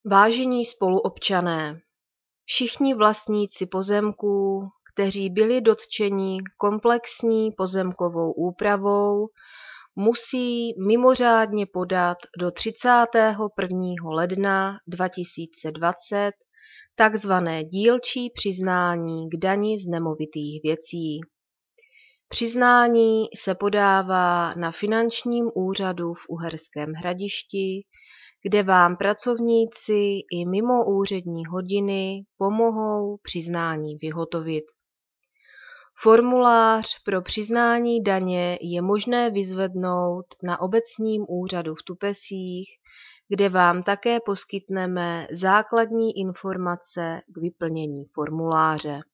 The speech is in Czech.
Vážení spoluobčané, všichni vlastníci pozemků, kteří byli dotčeni komplexní pozemkovou úpravou, musí mimořádně podat do 31. ledna 2020 takzvané dílčí přiznání k dani z nemovitých věcí. Přiznání se podává na finančním úřadu v Uherském Hradišti, kde vám pracovníci i mimo úřední hodiny pomohou přiznání vyhotovit. Formulář pro přiznání daně je možné vyzvednout na obecním úřadu v Tupesích, kde vám také poskytneme základní informace k vyplnění formuláře.